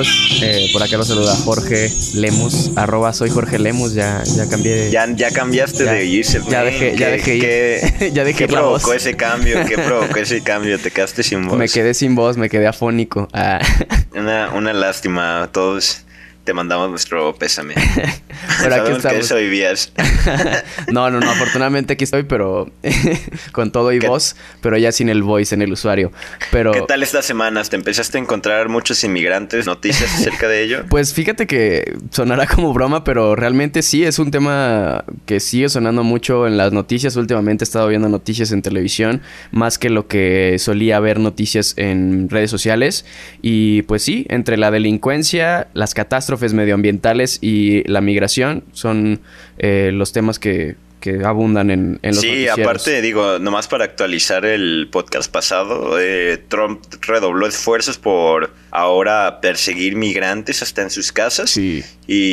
amigos, por acá los saluda Jorge Lemus, @soy Jorge Lemus, ya cambié. Ya cambiaste de username. Ya dejé ir. Ya dejé ¿Qué ir la voz. provocó ese cambio? ¿Qué provocó ese cambio? Te quedaste sin voz. Me quedé sin voz, me quedé afónico. Una lástima. Todos te mandamos nuestro pésame. Pero aquí Sabemos estamos. que eso vivías. No, afortunadamente aquí estoy, pero con todo y voz, pero ya sin el voice en el usuario. Pero ¿qué tal estas semanas? ¿Te empezaste a encontrar muchos inmigrantes? ¿Noticias acerca de ello? Pues fíjate que sonará como broma, pero realmente sí es un tema que sigue sonando mucho en las noticias. Últimamente he estado viendo noticias en televisión, más que lo que solía ver noticias en redes sociales. Y pues sí, entre la delincuencia, las catástrofes medioambientales y la migración son los temas que abundan en los noticieros. Sí, aparte, digo, nomás para actualizar el podcast pasado, Trump redobló esfuerzos por ahora perseguir migrantes hasta en sus casas. Sí.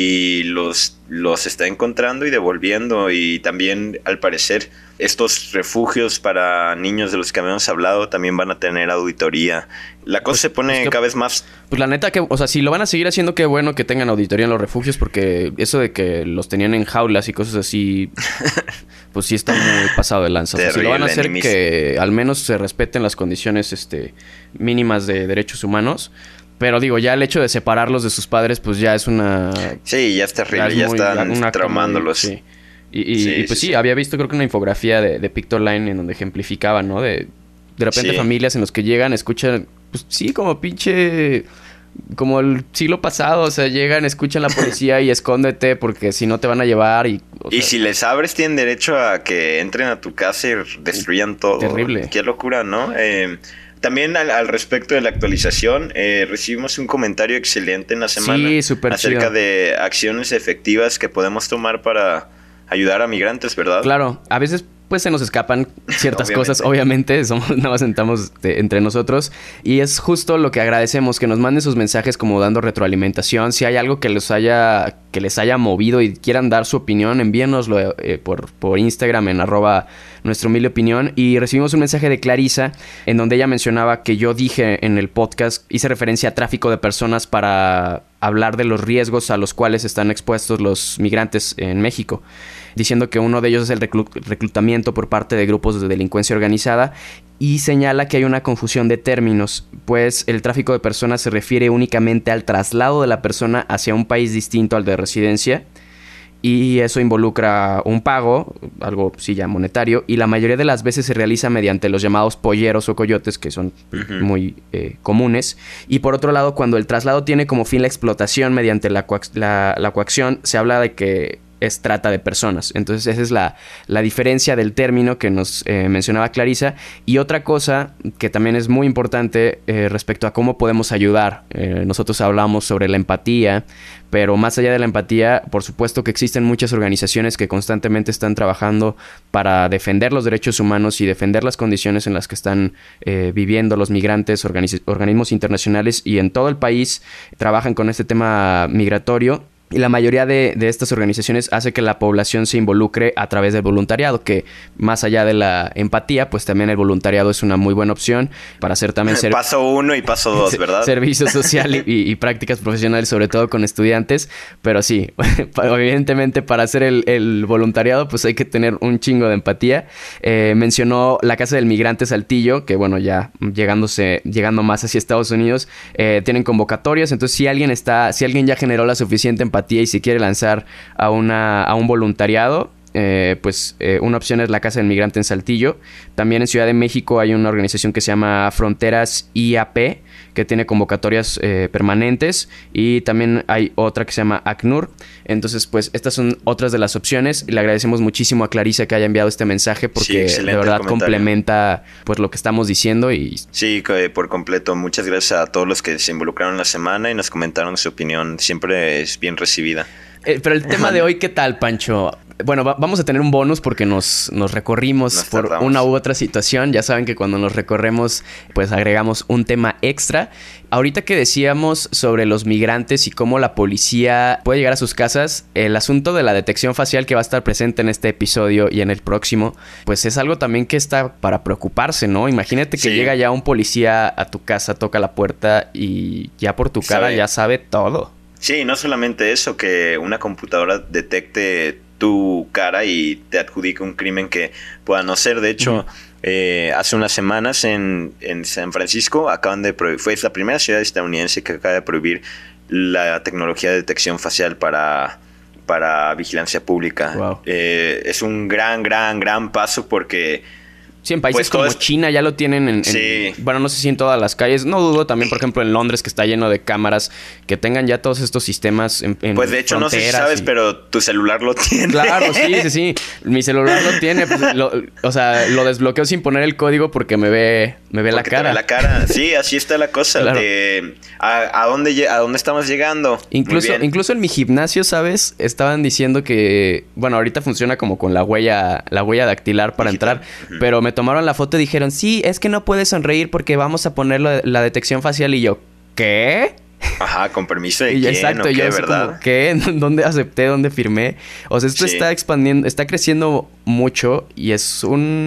Y los está encontrando y devolviendo. Y también, al parecer, estos refugios para niños de los que habíamos hablado también van a tener auditoría. La cosa se pone cada vez más... Pues la neta que... O sea, si lo van a seguir haciendo, qué bueno que tengan auditoría en los refugios, porque eso de que los tenían en jaulas y cosas así, pues sí está muy pasado de lanza. O sea, si lo van a hacer, que al menos se respeten las condiciones mínimas de derechos humanos. Pero digo, ya el hecho de separarlos de sus padres, pues ya es una... Sí, ya es terrible, ya están traumándolos. Sí. Y pues sí, había visto creo que una infografía de Pictoline en donde ejemplificaban, ¿no? De repente familias en los que llegan, escuchan, pues sí, como pinche... Como el siglo pasado, o sea, llegan, escuchan la policía y escóndete porque si no te van a llevar y... Y si les abres, tienen derecho a que entren a tu casa y destruyan todo. Terrible. Qué locura, ¿no? También al respecto de la actualización, recibimos un comentario excelente en la semana. Sí, súper acerca chido. de acciones efectivas que podemos tomar para ayudar a migrantes, ¿verdad? Claro, a veces pues se nos escapan ciertas cosas, obviamente, nada más sentamos entre nosotros y es justo lo que agradecemos, que nos manden sus mensajes como dando retroalimentación. Si hay algo que les haya movido y quieran dar su opinión, envíenoslo por Instagram en @nuestrohumildeopinión. Y recibimos un mensaje de Clarisa en donde ella mencionaba que yo dije en el podcast, hice referencia a tráfico de personas para hablar de los riesgos a los cuales están expuestos los migrantes en México, diciendo que uno de ellos es el reclutamiento por parte de grupos de delincuencia organizada, y señala que hay una confusión de términos, pues el tráfico de personas se refiere únicamente al traslado de la persona hacia un país distinto al de residencia, y eso involucra un pago, algo sí ya monetario, y la mayoría de las veces se realiza mediante los llamados polleros o coyotes, que son muy comunes. Y por otro lado, cuando el traslado tiene como fin la explotación mediante la coacción, se habla de que es trata de personas. Entonces esa es la diferencia del término que nos mencionaba Clarisa. Y otra cosa que también es muy importante respecto a cómo podemos ayudar. Nosotros hablamos sobre la empatía, pero más allá de la empatía, por supuesto que existen muchas organizaciones que constantemente están trabajando para defender los derechos humanos y defender las condiciones en las que están viviendo los migrantes. Organismos internacionales y en todo el país trabajan con este tema migratorio. Y la mayoría de estas organizaciones hace que la población se involucre a través del voluntariado, que más allá de la empatía, pues también el voluntariado es una muy buena opción para hacer también... Paso 1 y paso 2, ¿verdad? Servicio social y prácticas profesionales, sobre todo con estudiantes. Pero sí, evidentemente para hacer el voluntariado, pues hay que tener un chingo de empatía. Mencionó la Casa del Migrante Saltillo, que bueno, ya llegando más hacia Estados Unidos, tienen convocatorias. Entonces, si alguien ya generó la suficiente empatía y si quiere lanzar a un voluntariado, una opción es la Casa del Migrante en Saltillo. También en Ciudad de México hay una organización que se llama Fronteras IAP, que tiene convocatorias permanentes, y también hay otra que se llama ACNUR. Entonces, pues estas son otras de las opciones, y le agradecemos muchísimo a Clarisa que haya enviado este mensaje, porque de verdad complementa pues lo que estamos diciendo. Y sí, por completo. Muchas gracias a todos los que se involucraron la semana y nos comentaron su opinión. Siempre es bien recibida. Pero el tema de hoy, ¿qué tal, Pancho? Bueno, vamos a tener un bonus porque nos recorrimos por una u otra situación. Ya saben que cuando nos recorremos, pues agregamos un tema extra. Ahorita que decíamos sobre los migrantes y cómo la policía puede llegar a sus casas, el asunto de la detección facial que va a estar presente en este episodio y en el próximo, pues es algo también que está para preocuparse, ¿no? Imagínate que llega ya un policía a tu casa, toca la puerta y ya por tu cara ya sabe todo. Sí, no solamente eso, que una computadora detecte tu cara y te adjudique un crimen que pueda no ser. De hecho, hace unas semanas en San Francisco acaban de prohibir, fue la primera ciudad estadounidense que acaba de prohibir la tecnología de detección facial para vigilancia pública. Wow. Es un gran paso porque... Sí, en países como China ya lo tienen bueno, no sé si en todas las calles. No dudo también, por ejemplo, en Londres, que está lleno de cámaras, que tengan ya todos estos sistemas en pues de hecho, no sé si sabes, pero tu celular lo tiene. Claro, sí. Mi celular lo tiene. Pues, o sea, lo desbloqueo sin poner el código porque me ve la cara. Te ve la cara. Sí, así está la cosa. Claro. ¿A dónde estamos llegando? Incluso en mi gimnasio, ¿sabes? Estaban diciendo que... Bueno, ahorita funciona como con la huella dactilar para entrar. Pero me tomaron la foto y dijeron, sí, es que no puedes sonreír porque vamos a poner la detección facial. Y yo, ¿qué? Ajá, con permiso de quién, exacto, ¿o qué, yo verdad? Como, ¿qué? ¿Dónde acepté? ¿Dónde firmé? O sea, esto está expandiendo, está creciendo mucho y es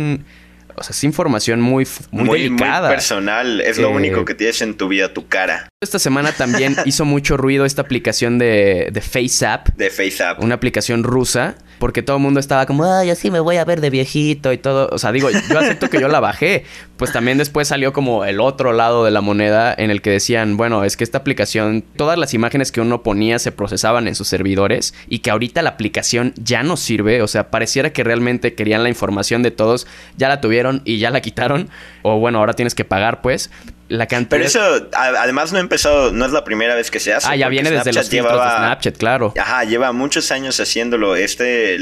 es información muy delicada. Muy personal. Es lo único que tienes en tu vida, tu cara. Esta semana también hizo mucho ruido esta aplicación de FaceApp. De FaceApp. Una aplicación rusa. Porque todo el mundo estaba como, ay, así me voy a ver de viejito y todo. O sea, digo, yo acepto que yo la bajé. Pues también después salió como el otro lado de la moneda en el que decían, bueno, es que esta aplicación, todas las imágenes que uno ponía se procesaban en sus servidores y que ahorita la aplicación ya no sirve. O sea, pareciera que realmente querían la información de todos. Ya la tuvieron y ya la quitaron. O bueno, ahora tienes que pagar, pues. La cantidad... Pero eso, además no es la primera vez que se hace. Ya viene desde los filtros de Snapchat, claro. Ajá, lleva muchos años haciéndolo. Es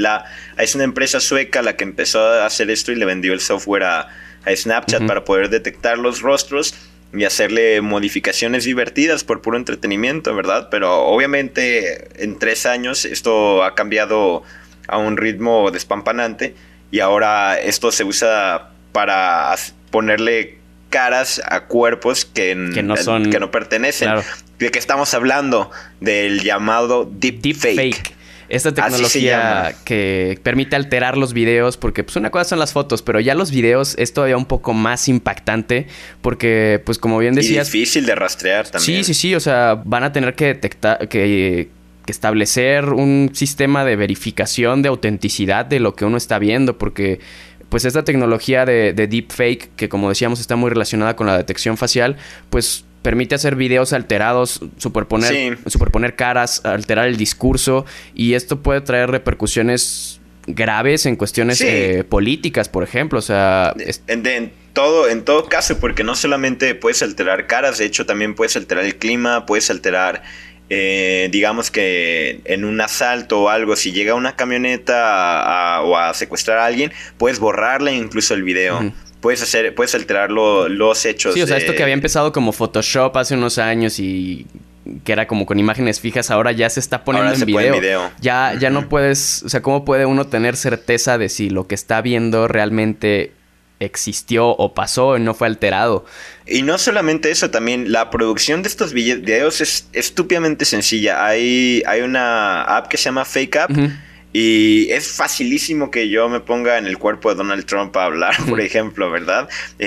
una empresa sueca la que empezó a hacer esto y le vendió el software a Snapchat para poder detectar los rostros y hacerle modificaciones divertidas por puro entretenimiento, ¿verdad? Pero obviamente en 3 años esto ha cambiado a un ritmo despampanante y ahora esto se usa para ponerle caras a cuerpos que no pertenecen. Claro. ¿De qué estamos hablando? Del llamado deepfake. Esta tecnología que permite alterar los videos, porque pues una cosa son las fotos, pero ya los videos es todavía un poco más impactante, porque pues como bien decías... Y difícil de rastrear también. Sí, o sea, van a tener que detectar, que establecer un sistema de verificación de autenticidad de lo que uno está viendo, porque... Pues esta tecnología de deepfake, que como decíamos está muy relacionada con la detección facial, pues permite hacer videos alterados, superponer caras, alterar el discurso, y esto puede traer repercusiones graves en cuestiones políticas, por ejemplo. O sea, en todo caso, porque no solamente puedes alterar caras, de hecho también puedes alterar el clima, puedes alterar... digamos que en un asalto o algo, si llega una camioneta o a secuestrar a alguien, puedes borrarle incluso el video. Puedes alterar los hechos. Sí, o sea, esto que había empezado como Photoshop hace unos años y que era como con imágenes fijas, ahora ya se está poniendo en video. Ya no puedes, o sea, ¿cómo puede uno tener certeza de si lo que está viendo realmente existió o pasó y no fue alterado? Y no solamente eso, también la producción de estos videos es estúpidamente sencilla. Hay una app que se llama Fake App y es facilísimo que yo me ponga en el cuerpo de Donald Trump a hablar, por ejemplo, ¿verdad?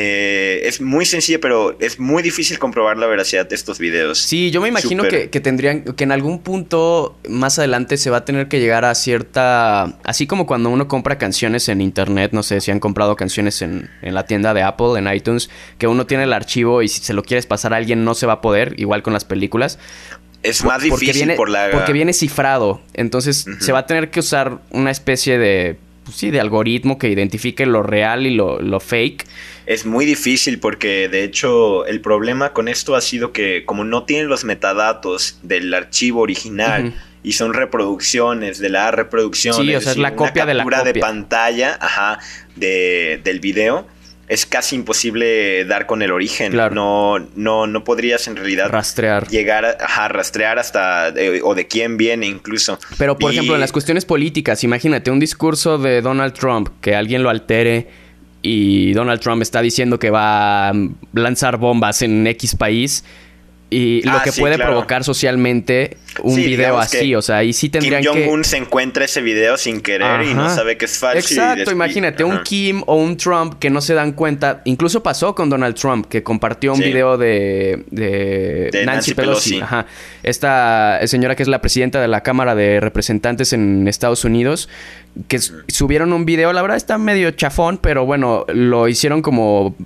Es muy sencilla, pero es muy difícil comprobar la veracidad de estos videos. Sí, yo me imagino que tendrían, que en algún punto más adelante se va a tener que llegar a cierta... Así como cuando uno compra canciones en internet, no sé si han comprado canciones en la tienda de Apple, en iTunes, que uno tiene el archivo y si se lo quieres pasar a alguien no se va a poder, igual con las películas. Es más difícil porque viene cifrado. Entonces se va a tener que usar una especie de... Pues sí, de algoritmo que identifique lo real y lo fake. Es muy difícil porque, de hecho, el problema con esto ha sido que como no tienen los metadatos del archivo original y son reproducciones de la reproducción, sí, o sea, es la copia de la copia de pantalla del video, es casi imposible dar con el origen. Claro. No podrías en realidad llegar a rastrear hasta o de quién viene incluso. Pero, por ejemplo, en las cuestiones políticas, imagínate un discurso de Donald Trump, que alguien lo altere y Donald Trump está diciendo que va a lanzar bombas en X país. Y lo que puede provocar socialmente un video así, o sea, ahí sí tendrían que... Kim Jong-un se encuentra ese video sin querer y no sabe que es falso. Exacto, imagínate, un Kim o un Trump que no se dan cuenta. Incluso pasó con Donald Trump, que compartió un video de Nancy Pelosi. Ajá. Esta señora que es la presidenta de la Cámara de Representantes en Estados Unidos, que subieron un video, la verdad está medio chafón, pero bueno, lo hicieron como...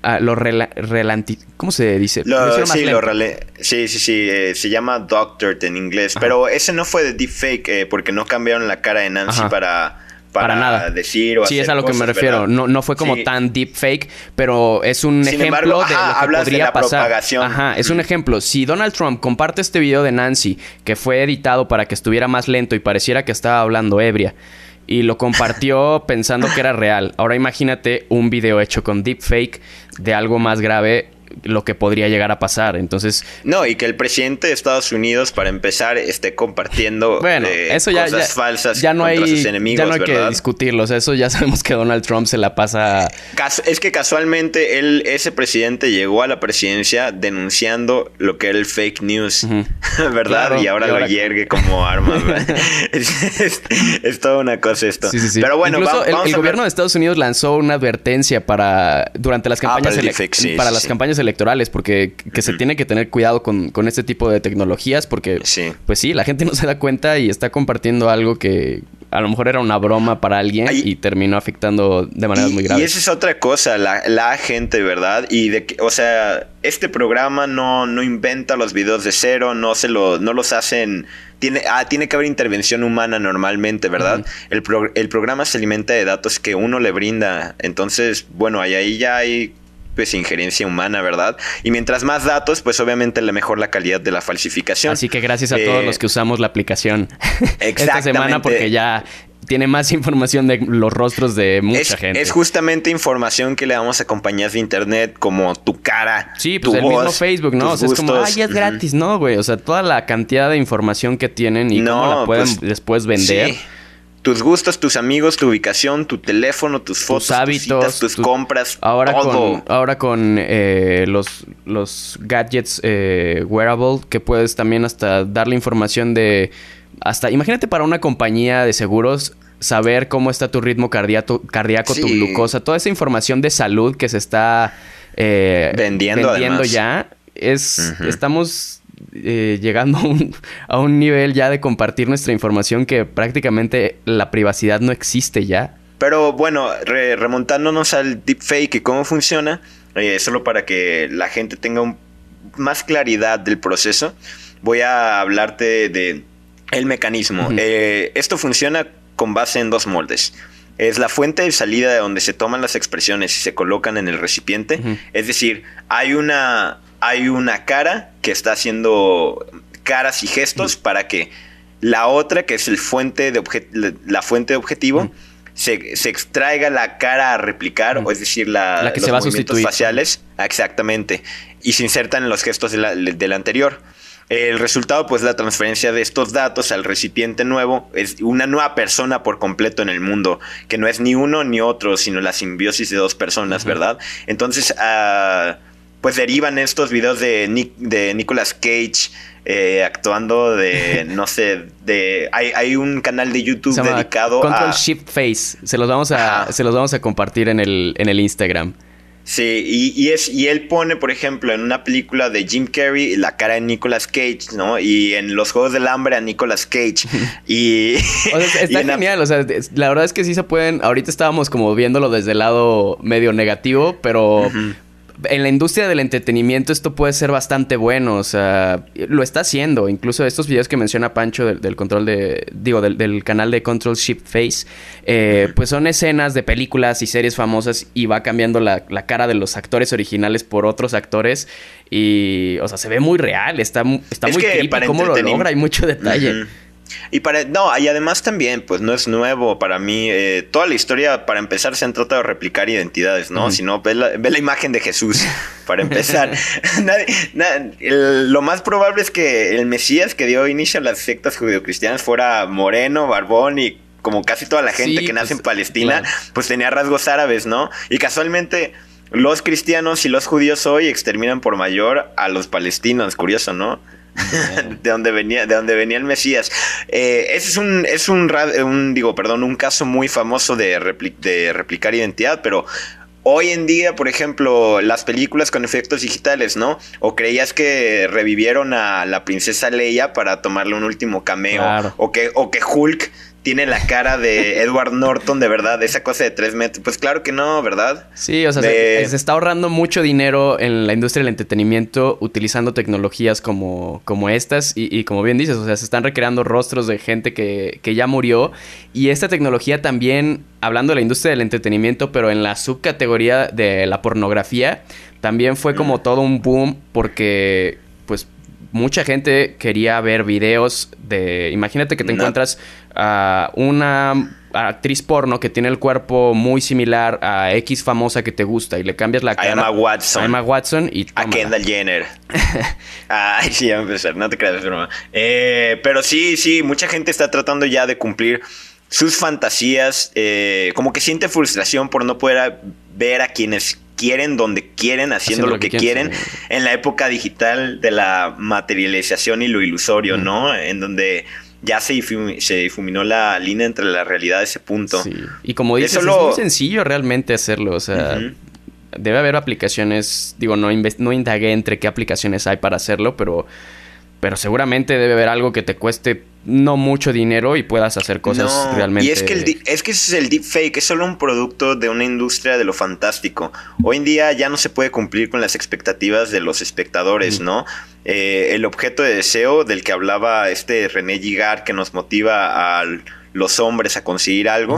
¿cómo se dice? Se llama Doctored en inglés. Ajá. Pero ese no fue de deepfake porque no cambiaron la cara de Nancy para nada. Decir o hacer es a lo cosas, que me refiero. No fue como tan deepfake, pero es un ejemplo de lo que podría pasar. Propagación. Ajá, es un ejemplo. Si Donald Trump comparte este video de Nancy, que fue editado para que estuviera más lento y pareciera que estaba hablando ebria, y lo compartió pensando que era real. Ahora imagínate un video hecho con deepfake de algo más grave, lo que podría llegar a pasar. Entonces... No, y que el presidente de Estados Unidos, para empezar, esté compartiendo eso cosas falsas ya no contra hay, sus enemigos, ya no hay ¿verdad? que discutirlo. O sea, eso ya sabemos que Donald Trump se la pasa... Es que casualmente ese presidente llegó a la presidencia denunciando lo que era el fake news, ¿verdad? Claro, y ahora lo hiergue como arma, ¿verdad? es toda una cosa esto. Sí. Pero bueno, incluso el gobierno de Estados Unidos lanzó una advertencia durante las campañas las campañas electorales, porque se tiene que tener cuidado con este tipo de tecnologías, porque pues sí, la gente no se da cuenta y está compartiendo algo que a lo mejor era una broma para alguien y terminó afectando de maneras muy graves. Y esa es otra cosa, la gente, ¿verdad? Y o sea, este programa no inventa los videos de cero, no los hacen... Tiene que haber intervención humana normalmente, ¿verdad? El programa se alimenta de datos que uno le brinda. Entonces, bueno, ahí ya hay... pues injerencia humana, ¿verdad? Y mientras más datos, pues obviamente mejor la calidad de la falsificación. Así que gracias a todos los que usamos la aplicación esta semana, porque ya tiene más información de los rostros de mucha gente. Es justamente información que le damos a compañías de internet como tu cara, sí, pues tu el voz, mismo Facebook, ¿no? O sea, gustos. Es como, ya es gratis, ¿no, güey? O sea, toda la cantidad de información que tienen y cómo la pueden después vender. Sí. Tus gustos, tus amigos, tu ubicación, tu teléfono, tus fotos, tus hábitos, tus citas, tus compras, todo. Ahora con los gadgets wearable, que puedes también hasta darle información de... imagínate para una compañía de seguros saber cómo está tu ritmo cardíaco, tu glucosa, toda esa información de salud que se está vendiendo ya. Estamos... llegando a un nivel ya de compartir nuestra información que prácticamente la privacidad no existe ya. Pero bueno, remontándonos al deepfake y cómo funciona, solo para que la gente tenga más claridad del proceso, voy a hablarte de el mecanismo. Esto funciona con base en dos moldes. Es la fuente de salida de donde se toman las expresiones y se colocan en el recipiente. Es decir, hay una cara que está haciendo caras y gestos para que la otra, que es la fuente de objetivo, se extraiga la cara a replicar, o es decir, la que los se va a movimientos sustituir faciales, exactamente, y se insertan en los gestos de la anterior. El resultado, pues, la transferencia de estos datos al recipiente nuevo es una nueva persona por completo en el mundo, que no es ni uno ni otro, sino la simbiosis de dos personas, ¿verdad? Entonces, pues derivan estos videos de Nicolas Cage actuando de, no sé, hay un canal de YouTube dedicado Control Shift Face. Se los vamos a compartir en el Instagram. Sí, y él pone, por ejemplo, en una película de Jim Carrey la cara de Nicolas Cage, ¿no? Y en Los Juegos del Hambre a Nicolas Cage. Y o sea, está genial, o sea, la verdad es que sí se pueden. Ahorita estábamos como viéndolo desde el lado medio negativo, pero en la industria del entretenimiento esto puede ser bastante bueno, o sea, lo está haciendo. Incluso estos videos que menciona Pancho del canal de Control Shift Face, pues son escenas de películas y series famosas y va cambiando la cara de los actores originales por otros actores y, o sea, se ve muy real, está muy creepy cómo lo logra, hay mucho detalle. Y además también, pues no es nuevo para mí. Toda la historia, para empezar, se han tratado de replicar identidades, ¿no? Si no, ve la imagen de Jesús, para empezar. Lo más probable es que el Mesías que dio inicio a las sectas judeocristianas fuera moreno, barbón y como casi toda la gente que nace en Palestina, claro, pues tenía rasgos árabes, ¿no? Y casualmente los cristianos y los judíos hoy exterminan por mayor a los palestinos. Curioso, ¿no? de donde venía el Mesías. Ese es un caso muy famoso de replicar identidad, pero hoy en día, por ejemplo, las películas con efectos digitales, ¿no? O creías que revivieron a la princesa Leia para tomarle un último cameo, claro, o que Hulk tiene la cara de Edward Norton, de verdad, esa cosa de 3 metros. Pues claro que no, ¿verdad? Sí, o sea, se está ahorrando mucho dinero en la industria del entretenimiento utilizando tecnologías como estas. Y como bien dices, o sea, se están recreando rostros de gente que ya murió. Y esta tecnología también, hablando de la industria del entretenimiento, pero en la subcategoría de la pornografía, también fue como todo un boom porque, pues, mucha gente quería ver videos de... Imagínate que te encuentras a una actriz porno que tiene el cuerpo muy similar a X famosa que te gusta y le cambias la cara... A Emma Watson y tómala. A Kendall Jenner. Ay, sí, ya me empezar. No te creas, broma. Pero sí, mucha gente está tratando ya de cumplir sus fantasías. Como que siente frustración por no poder ver a quienes quieren, donde quieren, haciendo lo que quieren, en la época digital de la materialización y lo ilusorio, ¿no? En donde ya se difuminó la línea entre la realidad y ese punto. Sí. Y como dices, es muy sencillo realmente hacerlo, o sea... Debe haber aplicaciones, digo, no indagué entre qué aplicaciones hay para hacerlo, pero seguramente debe haber algo que te cueste no mucho dinero y puedas hacer cosas realmente... Y es que ese es el deepfake, es solo un producto de una industria de lo fantástico. Hoy en día ya no se puede cumplir con las expectativas de los espectadores, ¿no? El objeto de deseo del que hablaba René Girard, que nos motiva a los hombres a conseguir algo,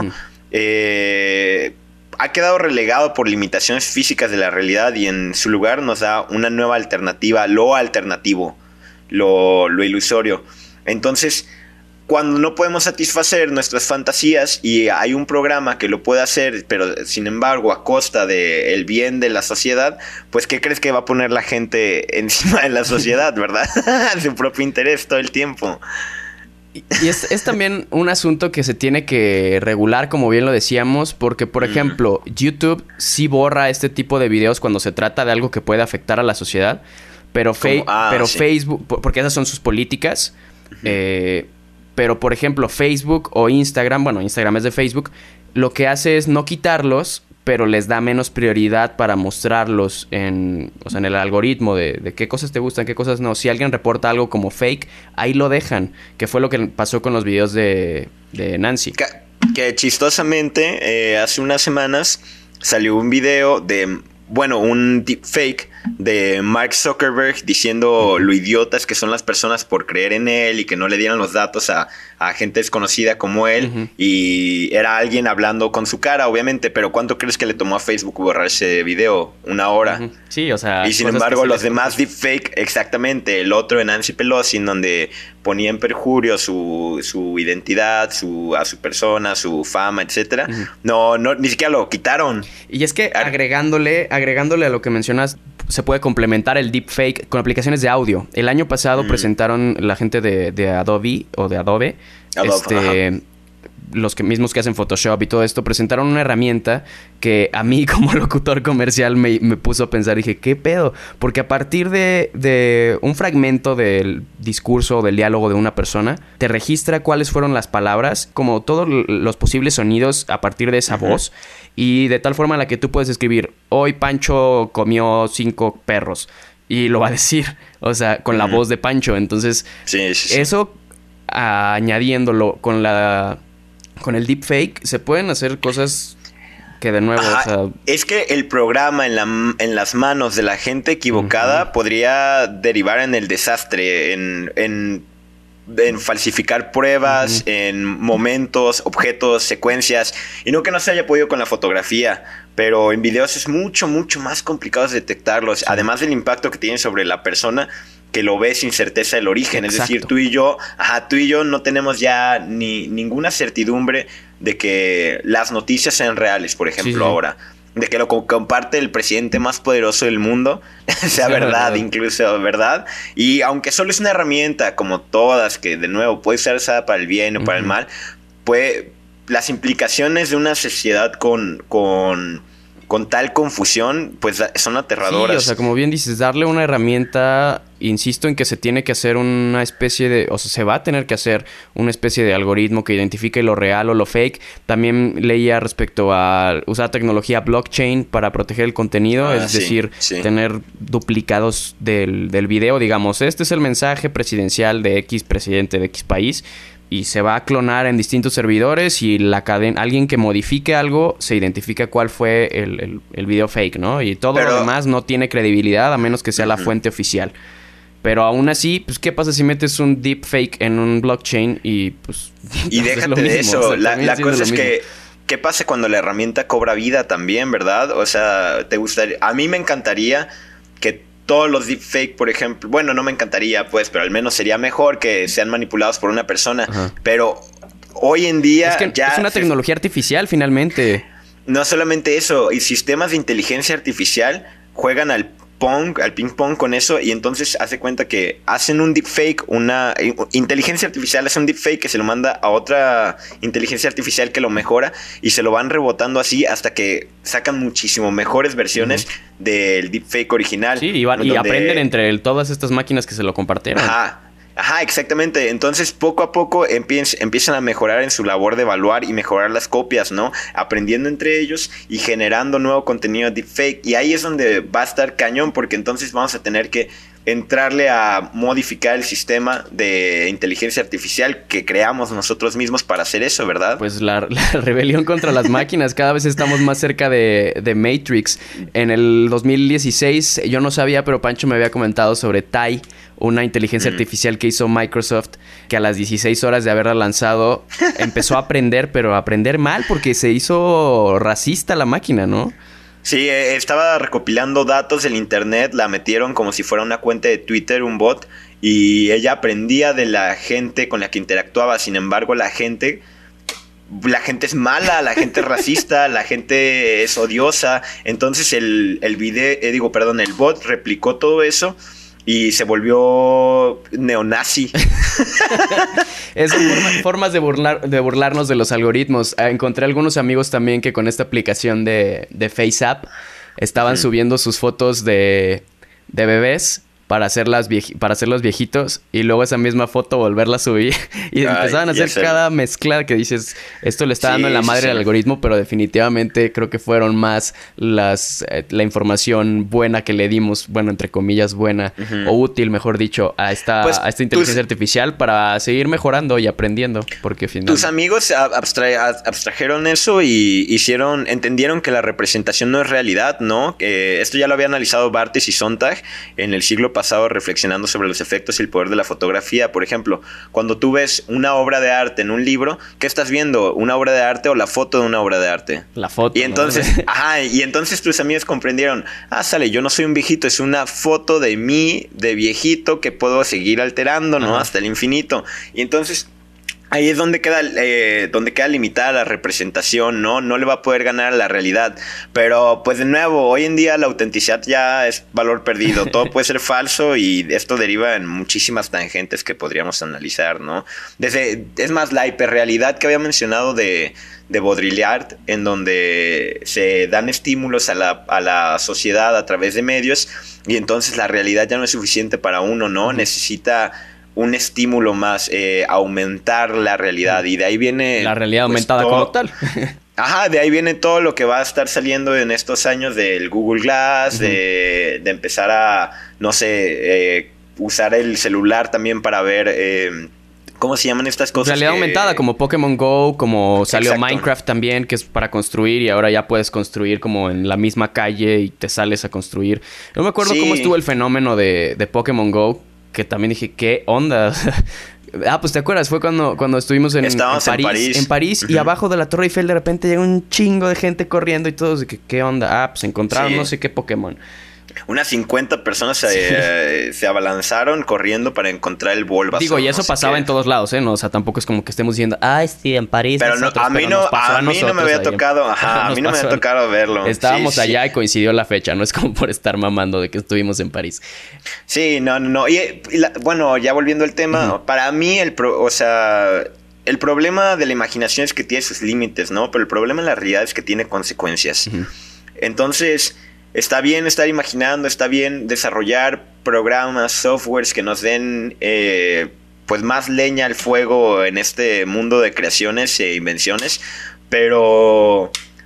ha quedado relegado por limitaciones físicas de la realidad y en su lugar nos da una nueva alternativa, lo alternativo, lo ilusorio. Entonces, cuando no podemos satisfacer nuestras fantasías y hay un programa que lo puede hacer, pero sin embargo a costa del bien de la sociedad, pues ¿qué crees que va a poner la gente encima de la sociedad, verdad? Su propio interés todo el tiempo. Y es también un asunto que se tiene que regular, como bien lo decíamos, porque, por ejemplo, YouTube sí borra este tipo de videos cuando se trata de algo que puede afectar a la sociedad. Pero, sí, Facebook, porque esas son sus políticas. Pero, por ejemplo, Facebook o Instagram, bueno, Instagram es de Facebook, lo que hace es no quitarlos, pero les da menos prioridad para mostrarlos en el algoritmo de qué cosas te gustan, qué cosas no. Si alguien reporta algo como fake, ahí lo dejan, que fue lo que pasó con los videos de Nancy. Que chistosamente, hace unas semanas salió un video un deepfake de Mark Zuckerberg diciendo lo idiotas que son las personas por creer en él y que no le dieran los datos a gente desconocida como él. Y era alguien hablando con su cara, obviamente, pero ¿cuánto crees que le tomó a Facebook borrar ese video? 1 hora. Sí, o sea... Y sin embargo, los demás deepfake, exactamente. El otro de Nancy Pelosi, en donde ponía en perjurio su identidad, a su persona, su fama, etcétera. No, ni siquiera lo quitaron. Y es que agregándole a lo que mencionas, se puede complementar el deepfake con aplicaciones de audio. El año pasado presentaron la gente de Adobe o de Adobe, los mismos que hacen Photoshop y todo esto, presentaron una herramienta que a mí como locutor comercial me puso a pensar. Dije, ¿qué pedo? Porque a partir de un fragmento del discurso o del diálogo de una persona, te registra cuáles fueron las palabras, como todos los posibles sonidos a partir de esa voz, y de tal forma en la que tú puedes escribir, hoy Pancho comió 5 perros, y lo va a decir, o sea, con la voz de Pancho. Entonces, eso, añadiéndolo con el deepfake, se pueden hacer cosas que de nuevo... Es que el programa en las manos de la gente equivocada podría derivar en el desastre, en falsificar pruebas, en momentos, objetos, secuencias. Y no que no se haya podido con la fotografía, pero en videos es mucho, mucho más complicado detectarlos. Además del impacto que tienen sobre la persona, que lo ve sin certeza del origen. Exacto. Es decir, tú y yo no tenemos ya ninguna certidumbre de que las noticias sean reales, por ejemplo, ahora. De que lo comparte el presidente más poderoso del mundo sea verdad, incluso, ¿verdad? Y aunque solo es una herramienta, como todas, que de nuevo puede ser usada para el bien o para el mal, las implicaciones de una sociedad con tal confusión, pues son aterradoras. Sí, o sea, como bien dices, darle una herramienta, insisto en que se tiene que hacer una especie de, o sea, se va a tener que hacer una especie de algoritmo que identifique lo real o lo fake. También leía respecto a usar tecnología blockchain para proteger el contenido, es decir, tener duplicados del video, digamos, este es el mensaje presidencial de X presidente de X país, y se va a clonar en distintos servidores y alguien que modifique algo se identifica cuál fue el video fake, ¿no? Y todo lo demás no tiene credibilidad a menos que sea la fuente oficial. Pero aún así, pues, ¿qué pasa si metes un deepfake en un blockchain y pues... Y déjate de eso. O sea, la cosa es que... ¿Qué pasa cuando la herramienta cobra vida también, verdad? O sea, a mí me encantaría que todos los deepfake, por ejemplo, bueno, no me encantaría, pues, pero al menos sería mejor que sean manipulados por una persona. Pero hoy en día es que ya es una tecnología artificial, finalmente. No solamente eso, y sistemas de inteligencia artificial juegan al ping pong con eso, y entonces hace cuenta que hacen un deepfake, una inteligencia artificial hace un deepfake que se lo manda a otra inteligencia artificial que lo mejora, y se lo van rebotando así hasta que sacan muchísimo mejores versiones del deepfake original. Sí, y aprenden entre todas estas máquinas que se lo compartieron. Ajá, exactamente. Entonces, poco a poco empiezan a mejorar en su labor de evaluar y mejorar las copias, ¿no? Aprendiendo entre ellos y generando nuevo contenido deepfake. Y ahí es donde va a estar cañón, porque entonces vamos a tener que entrarle a modificar el sistema de inteligencia artificial que creamos nosotros mismos para hacer eso, ¿verdad? Pues la rebelión contra las máquinas. Cada vez estamos más cerca de Matrix. En el 2016, yo no sabía, pero Pancho me había comentado sobre Tai, una inteligencia artificial que hizo Microsoft, que a las 16 horas de haberla lanzado empezó a aprender, pero a aprender mal porque se hizo racista la máquina, ¿no? Sí, estaba recopilando datos del internet, la metieron como si fuera una cuenta de Twitter, un bot, y ella aprendía de la gente con la que interactuaba. Sin embargo, la gente es mala, la gente es racista, la gente es odiosa. Entonces el bot replicó todo eso y se volvió neonazi. Es formas de burlarnos de los algoritmos. Encontré algunos amigos también que con esta aplicación de FaceApp estaban subiendo sus fotos de bebés para hacerlos viejitos, y luego esa misma foto volverla a subir y empezaban a hacer cada mezcla que dices, esto le está dando en la madre al algoritmo, pero definitivamente creo que fueron más la información buena que le dimos, bueno, entre comillas buena, o útil, mejor dicho, a esta inteligencia artificial para seguir mejorando y aprendiendo, porque finalmente... Tus amigos abstrajeron eso y entendieron que la representación no es realidad, ¿no? Esto ya lo había analizado Barthes y Sontag en el siglo pasado, reflexionando sobre los efectos y el poder de la fotografía. Por ejemplo, cuando tú ves una obra de arte en un libro, ¿qué estás viendo? ¿Una obra de arte o la foto de una obra de arte? La foto. Y entonces, ¿no? Y entonces tus amigos comprendieron, sale, yo no soy un viejito, es una foto de mí, de viejito, que puedo seguir alterando, ¿no? Hasta el infinito. Y entonces... ahí es donde queda limitada la representación, ¿no? No le va a poder ganar a la realidad. Pero, pues de nuevo, hoy en día la autenticidad ya es valor perdido. Todo puede ser falso y esto deriva en muchísimas tangentes que podríamos analizar, ¿no? Es más, la hiperrealidad que había mencionado de Baudrillard, en donde se dan estímulos a la sociedad a través de medios y entonces la realidad ya no es suficiente para uno, ¿no? Necesita un estímulo más, aumentar la realidad, y de ahí viene... la realidad aumentada como tal. De ahí viene todo lo que va a estar saliendo en estos años del Google Glass, de empezar a, no sé, usar el celular también para ver... ¿cómo se llaman estas cosas? Realidad aumentada, como Pokémon Go, como salió Minecraft también, que es para construir, y ahora ya puedes construir como en la misma calle y te sales a construir. No me acuerdo cómo estuvo el fenómeno de Pokémon Go, que también dije, ¿qué onda? Pues te acuerdas, fue cuando estuvimos en París, y abajo de la Torre Eiffel de repente llega un chingo de gente corriendo y todos de que, ¿qué onda? Pues encontraron no sé qué Pokémon. Unas 50 personas se abalanzaron corriendo para encontrar el Bulbasaur. Digo, y eso pasaba en todos lados, ¿eh? No, o sea, tampoco es como que estemos diciendo, sí, en París. Pero a mí no me había tocado, a mí no me había tocado verlo. Estábamos allá y coincidió la fecha, no es como por estar mamando de que estuvimos en París. Sí, no. Bueno, ya volviendo al tema, para mí el problema de la imaginación es que tiene sus límites, ¿no? Pero el problema en la realidad es que tiene consecuencias. Entonces, está bien estar imaginando, está bien desarrollar programas, softwares que nos den pues más leña al fuego en este mundo de creaciones e invenciones, pero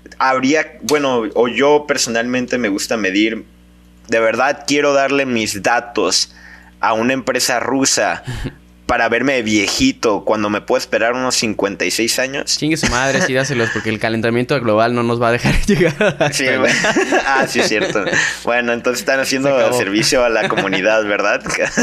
yo personalmente me gusta medir, de verdad quiero darle mis datos a una empresa rusa para verme viejito cuando me puedo esperar unos 56 años. Chingue su madre, sí, dáselos, porque el calentamiento global no nos va a dejar llegar. Sí, sí, es cierto. Bueno, entonces están haciendo servicio a la comunidad, ¿verdad?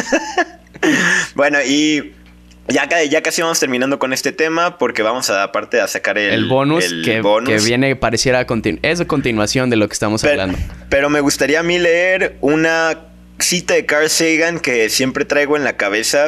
Bueno, y ya casi vamos terminando con este tema, porque vamos a sacar el bonus, que viene, pareciera es a continuación de lo que estamos hablando. Pero me gustaría a mí leer una cita de Carl Sagan que siempre traigo en la cabeza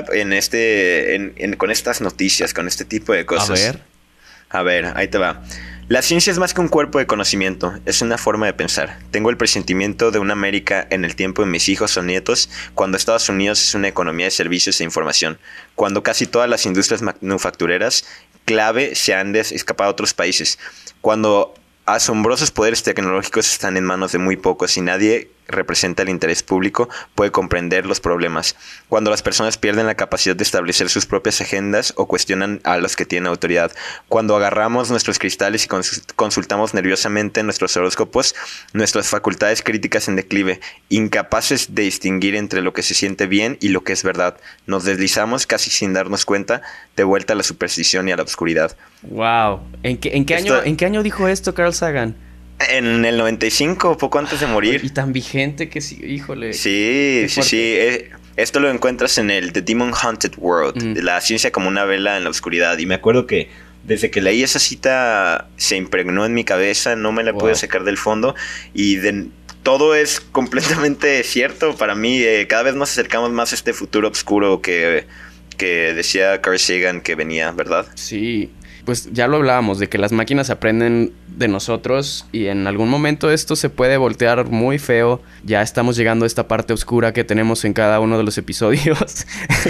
con estas noticias, con este tipo de cosas. A ver, ahí te va. La ciencia es más que un cuerpo de conocimiento, es una forma de pensar. Tengo el presentimiento de una América en el tiempo de mis hijos o nietos, cuando Estados Unidos es una economía de servicios e información, cuando casi todas las industrias manufactureras clave se han escapado a otros países, cuando asombrosos poderes tecnológicos están en manos de muy pocos y nadie representa el interés público, puede comprender los problemas. Cuando las personas pierden la capacidad de establecer sus propias agendas o cuestionan a los que tienen autoridad. Cuando agarramos nuestros cristales y consultamos nerviosamente nuestros horóscopos, nuestras facultades críticas en declive, incapaces de distinguir entre lo que se siente bien y lo que es verdad. Nos deslizamos casi sin darnos cuenta, de vuelta a la superstición y a la oscuridad. Wow. ¿En qué año dijo esto Carl Sagan? En el 95, poco antes de morir. Y tan vigente que sí, híjole. Sí. Esto lo encuentras en el The Demon Haunted World, la ciencia como una vela en la oscuridad. Y me acuerdo que desde que leí esa cita se impregnó en mi cabeza, no me la pude sacar del fondo. Y todo es completamente cierto para mí. Cada vez nos acercamos más a este futuro oscuro que decía Carl Sagan que venía, ¿verdad? Sí. Pues ya lo hablábamos, de que las máquinas aprenden de nosotros y en algún momento esto se puede voltear muy feo. Ya estamos llegando a esta parte oscura que tenemos en cada uno de los episodios.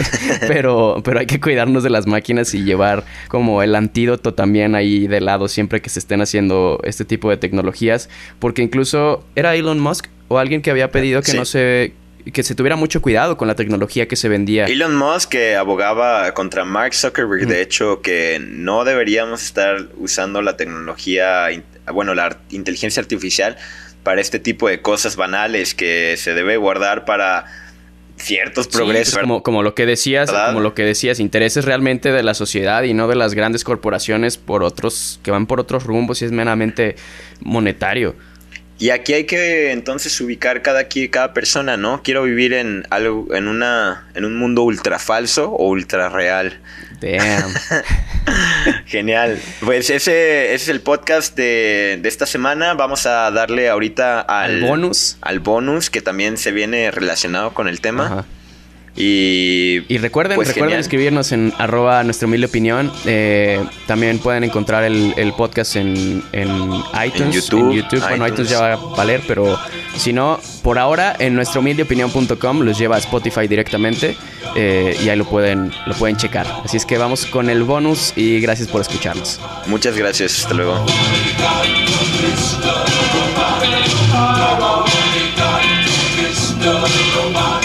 pero hay que cuidarnos de las máquinas y llevar como el antídoto también ahí de lado siempre que se estén haciendo este tipo de tecnologías. Porque incluso era Elon Musk o alguien que había pedido que que se tuviera mucho cuidado con la tecnología que se vendía. Elon Musk que abogaba contra Mark Zuckerberg, de hecho, que no deberíamos estar usando la tecnología, la inteligencia artificial para este tipo de cosas banales que se debe guardar para ciertos progresos. Pues como lo que decías, intereses realmente de la sociedad y no de las grandes corporaciones que van por otros rumbos y es meramente monetario. Y aquí hay que entonces ubicar cada persona, ¿no? Quiero vivir en un mundo ultra falso o ultra real. Damn. Genial. Pues ese es el podcast de esta semana. Vamos a darle ahorita al bonus que también se viene relacionado con el tema. Ajá. Y recuerden escribirnos en @nuestra humilde opinión. También pueden encontrar el podcast en iTunes, en YouTube. Bueno, iTunes ya va a valer, pero si no, por ahora en nuestrahumildeopinion.com los lleva a Spotify directamente y ahí lo pueden checar. Así es que vamos con el bonus y gracias por escucharnos. Muchas gracias, hasta luego. Mr. Robot.